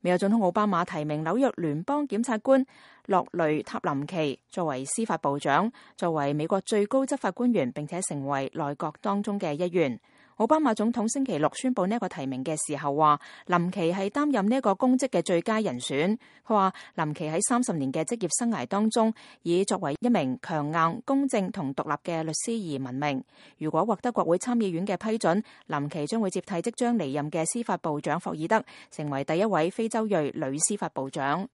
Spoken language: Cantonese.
美國總統奧巴馬提名紐約聯邦檢察官洛雷塔林奇作為司法部長，作為美國最高執法官員，並且成為內閣當中嘅一員。奧巴馬總統星期六宣布呢一個提名嘅時候話，林奇係擔任呢一個公職嘅最佳人選。佢話林奇喺30年嘅職業生涯當中，以作為一名強硬、公正同獨立嘅律師而聞名。如果獲得國會參議院嘅批准，林奇將會接替即將離任嘅司法部長霍爾德，成為第一位非洲裔女司法部長。